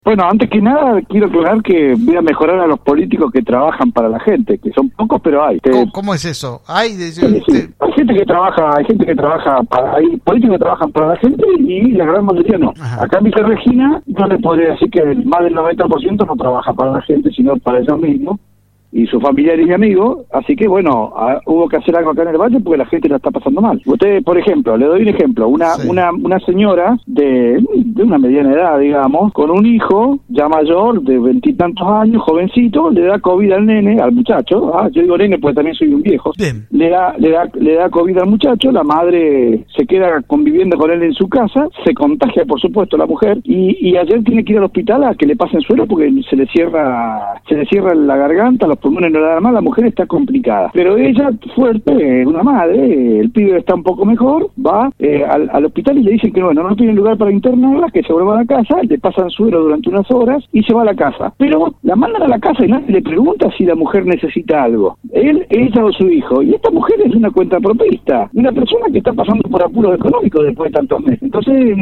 Bueno, antes que nada quiero aclarar que voy a mejorar a los políticos que trabajan para la gente, que son pocos pero hay. ¿Cómo es eso? Hay hay gente que trabaja, hay políticos que trabajan para la gente y la gran mayoría no. Ajá. Acá en Villa Regina yo le podría decir que más del 90% no trabaja para la gente, sino para ellos mismos y sus familiares y amigos, así que bueno, hubo que hacer algo acá en el valle porque la gente la está pasando mal. Usted, por ejemplo, le doy un ejemplo, una señora de una mediana edad, digamos, con un hijo ya mayor, de 20 y tantos años, jovencito, le da COVID al nene, al muchacho, yo digo nene porque también soy un viejo, le da COVID al muchacho, la madre se queda conviviendo con él en su casa, se contagia por supuesto la mujer, y ayer tiene que ir al hospital a que le pasen suero porque se le cierra la garganta, los pulmones no le dan más, la mujer está complicada. Pero ella, fuerte, una madre, el pibe está un poco mejor, va al hospital y le dicen que bueno, no tiene lugar para internarla, que se vuelva a la casa, le pasan suero durante unas horas y se va a la casa. Pero la mandan a la casa y nadie le pregunta si la mujer necesita algo. Ella o su hijo. Y esta mujer es una cuentapropista, una persona que está pasando por apuros económicos después de tantos meses. Entonces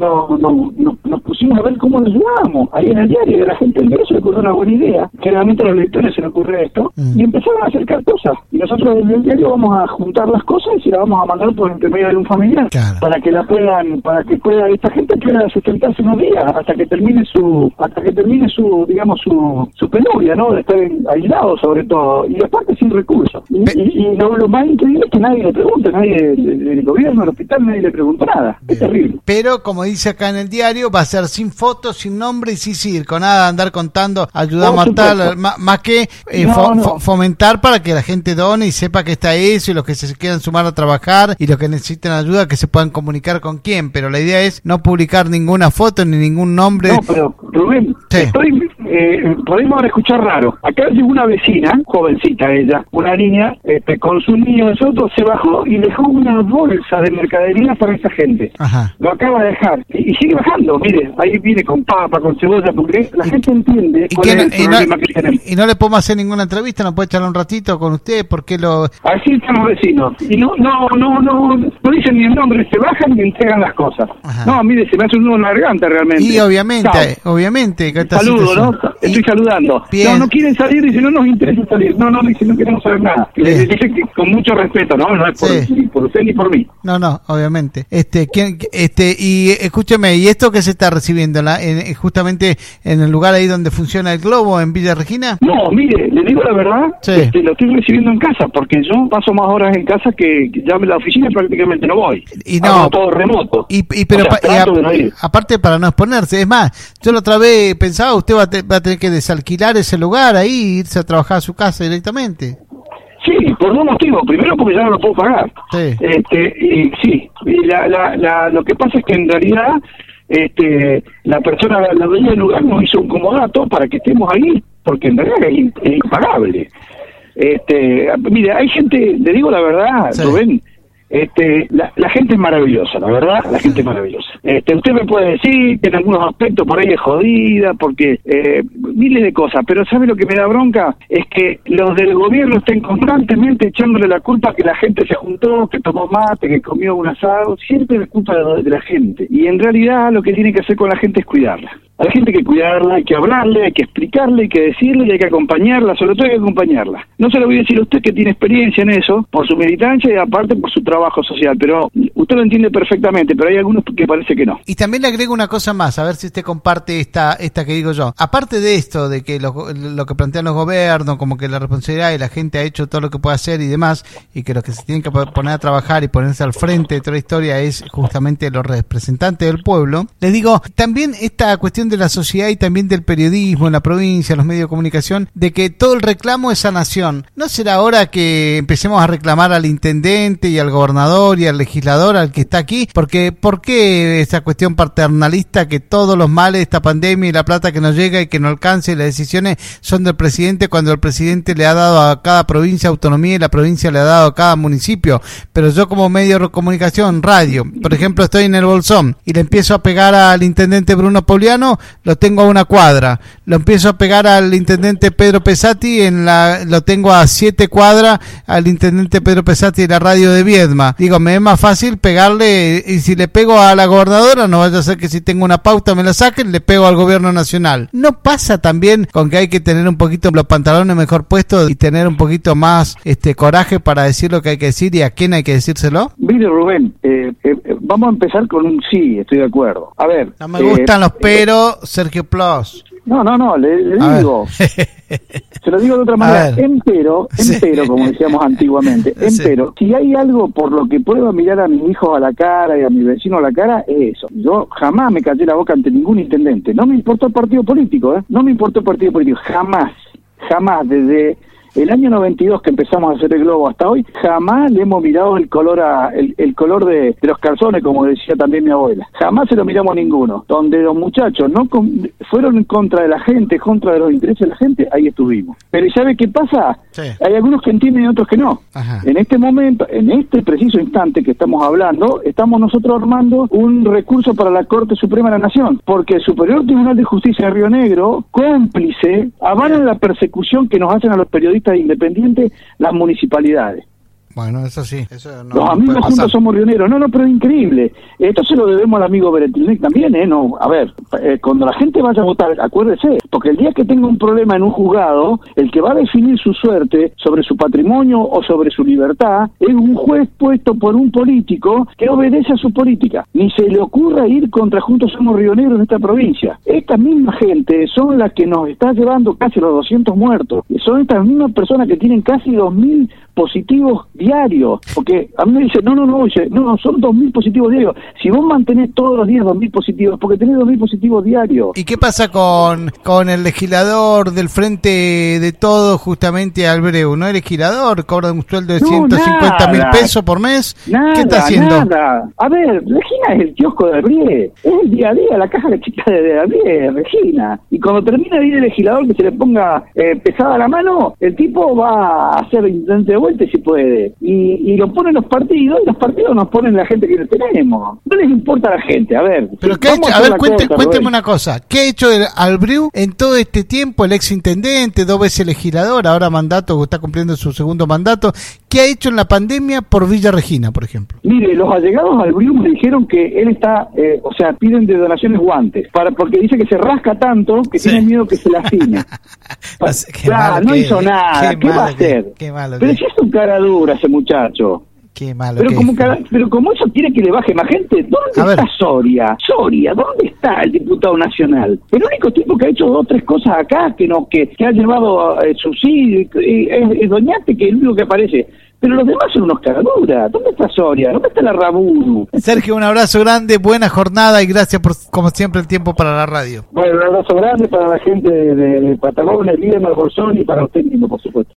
nos pusimos a ver cómo nos ayudábamos. Ahí en el diario de la gente del se le ocurrió una buena idea. Generalmente a los lectores se le ocurre esto, y empezaron a acercar cosas, y nosotros desde el diario vamos a juntar las cosas y las vamos a mandar por intermedio de un familiar, claro, para que esta gente pueda sustentarse unos días hasta que termine su digamos su penuria, ¿no? De estar aislado sobre todo, y aparte sin recursos. Y lo más increíble es que nadie le pregunta, nadie del gobierno, del hospital, nadie le pregunta nada. Es terrible. Pero como dice acá en el diario, va a ser sin fotos, sin nombre y sin circo, nada de andar contando, ayudamos a tal, más que fomentar para que la gente done y sepa que está eso, y los que se quieran sumar a trabajar y los que necesiten ayuda que se puedan comunicar con quién, pero la idea es no publicar ninguna foto ni ningún nombre. No, pero Rubén, podemos ahora escuchar raro. Acá llegó una vecina, jovencita ella, una niña, con su niño de nosotros, se bajó y dejó una bolsa de mercadería para esa gente. Ajá. Lo acaba de dejar y sigue bajando, mire, ahí viene con papa, con cebolla, porque la gente entiende cuál es el problema que tenemos. Y no le podemos hacer ninguna entrevista, no puede charlar un ratito con usted, porque así están los vecinos, y no dicen ni el nombre, se bajan y entregan las cosas. Ajá. No, mire, se me hace un nudo en la garganta realmente. Y obviamente. Saludo, ¿no? Estoy saludando. Bien. No quieren salir, dicen, no nos interesa salir. No, dicen, no queremos saber nada. Les dicen que con mucho respeto, ¿no? No es por usted ni por mí. No, obviamente. Y escúcheme, ¿y esto que se está recibiendo justamente en el lugar ahí donde funciona el Globo, en Villa Regina? No, mire, le digo la verdad, lo estoy recibiendo en casa, porque yo paso más horas en casa que ya en la oficina prácticamente no voy. Y no, hago todo remoto. Aparte para no exponerse, es más, yo la otra vez pensaba, usted va a tener que desalquilar ese lugar ahí e irse a trabajar a su casa directamente. Sí, por dos motivos. Primero porque ya no lo puedo pagar. Sí. Lo que pasa es que en realidad la persona, la dueña del lugar nos hizo un comodato para que estemos ahí, porque en realidad es impagable. Mire, hay gente, le digo la verdad, sí, Rubén, la gente es maravillosa, la verdad, la gente es maravillosa. Usted me puede decir que en algunos aspectos por ahí es jodida, porque miles de cosas, pero ¿sabe lo que me da bronca? Es que los del gobierno estén constantemente echándole la culpa a que la gente se juntó, que tomó mate, que comió un asado, siempre es culpa de la gente. Y en realidad lo que tiene que hacer con la gente es cuidarla. A la gente hay que cuidarla, hay que hablarle, hay que explicarle, hay que decirle, y hay que acompañarla, sobre todo hay que acompañarla. No se lo voy a decir a usted que tiene experiencia en eso, por su militancia y aparte por su trabajo social, pero usted lo entiende perfectamente, pero hay algunos que parece que no. Y también le agrego una cosa más, a ver si usted comparte esta que digo yo. Aparte de esto, de que lo que plantean los gobiernos, como que la responsabilidad y la gente ha hecho todo lo que puede hacer y demás, y que los que se tienen que poner a trabajar y ponerse al frente de toda la historia es justamente los representantes del pueblo, les digo, también esta cuestión de la sociedad y también del periodismo en la provincia, los medios de comunicación, de que todo el reclamo es sanación. ¿No será hora que empecemos a reclamar al intendente y al gobernador y al legislador, al que está aquí? Porque ¿por qué esa cuestión paternalista que todos los males de esta pandemia y la plata que nos llega y que no alcance y las decisiones son del presidente, cuando el presidente le ha dado a cada provincia autonomía y la provincia le ha dado a cada municipio? Pero yo como medio de comunicación, radio, por ejemplo, estoy en el Bolsón y le empiezo a pegar al intendente Bruno Poliano, lo tengo a una cuadra. Lo empiezo a pegar al intendente Pedro Pesati, lo tengo a 7 cuadras al intendente Pedro Pesati de la radio de Viedma. Viedma. Digo, me es más fácil pegarle, y si le pego a la gobernadora, no vaya a ser que si tengo una pauta me la saquen, le pego al gobierno nacional. ¿No pasa también con que hay que tener un poquito los pantalones mejor puestos y tener un poquito más coraje para decir lo que hay que decir y a quién hay que decírselo? Mire, Rubén, vamos a empezar con un sí, estoy de acuerdo. A ver. No me gustan los pero, Sergio Plus. No, le digo. Se lo digo de otra manera. Empero, como decíamos antiguamente. Empero, si hay algo por lo que puedo mirar a mis hijos a la cara y a mi vecino a la cara, es eso. Yo jamás me callé la boca ante ningún intendente. No me importó el partido político, No me importó el partido político. Jamás, desde el año 92 que empezamos a hacer el globo hasta hoy, jamás le hemos mirado el color el color de los calzones, como decía también mi abuela. Jamás se lo miramos a ninguno. Donde los muchachos no fueron en contra de la gente, contra de los intereses de la gente, ahí estuvimos. Pero ¿sabe qué pasa? Sí. Hay algunos que entienden y otros que no. Ajá. En este momento, en este preciso instante que estamos hablando, estamos nosotros armando un recurso para la Corte Suprema de la Nación, porque el Superior Tribunal de Justicia de Río Negro, cómplice, avalan la persecución que nos hacen a los periodistas independientes las municipalidades. Bueno, eso sí. Eso no, los amigos juntos somos rioneros. No, pero es increíble. Esto se lo debemos al amigo Beretilnec también, No, a ver, cuando la gente vaya a votar, acuérdese, porque el día que tenga un problema en un juzgado, el que va a definir su suerte sobre su patrimonio o sobre su libertad es un juez puesto por un político que obedece a su política. Ni se le ocurra ir contra Juntos Somos Rioneros en esta provincia. Esta misma gente son las que nos está llevando casi los 200 muertos. Son estas mismas personas que tienen casi 2.000 positivos diarios, porque a mí me dicen, no, son 2.000 positivos diarios. Si vos mantenés todos los días 2.000 positivos, porque tenés 2.000 positivos diarios. ¿Y qué pasa con el legislador del Frente de Todos, justamente Albreu? ¿No es legislador? ¿Cobra un sueldo de 150.000 pesos por mes? ¿Qué está haciendo? Nada. A ver, Regina es el kiosco de Albreu, es el día a día, la caja de chica de Albreu, Regina. Y cuando termina de ir el legislador que se le ponga pesada la mano, el tipo va a hacer intento de vuelta si puede. Y lo ponen los partidos, y los partidos nos ponen la gente que tenemos. No les importa a la gente, a ver. Pero ¿qué ha hecho? A ver, cuénteme una cosa. ¿Qué ha hecho el Albreu en todo este tiempo? El ex intendente, 2 veces legislador, ahora mandato, está cumpliendo su segundo mandato. ¿Qué ha hecho en la pandemia por Villa Regina, por ejemplo? Mire, los allegados al Albreu me dijeron que él está, piden de donaciones guantes, porque dice que se rasca tanto que tiene miedo que se lastime. No hizo nada, ¿qué va a hacer? Pero si es un cara dura ese muchacho. Qué malo. Pero como eso quiere que le baje más gente, ¿dónde está Soria? ¿Dónde está el diputado nacional? El único tipo que ha hecho 2 o 3 cosas acá, que ha llevado subsidio, es Doñate, que es el único que aparece. Pero los demás son unos caraduras. ¿Dónde está Soria? ¿Dónde está la Raburu? Sergio, un abrazo grande, buena jornada y gracias por, como siempre, el tiempo para la radio. Bueno, un abrazo grande para la gente de Patagones, Viedma, Bolsón y para usted mismo, por supuesto.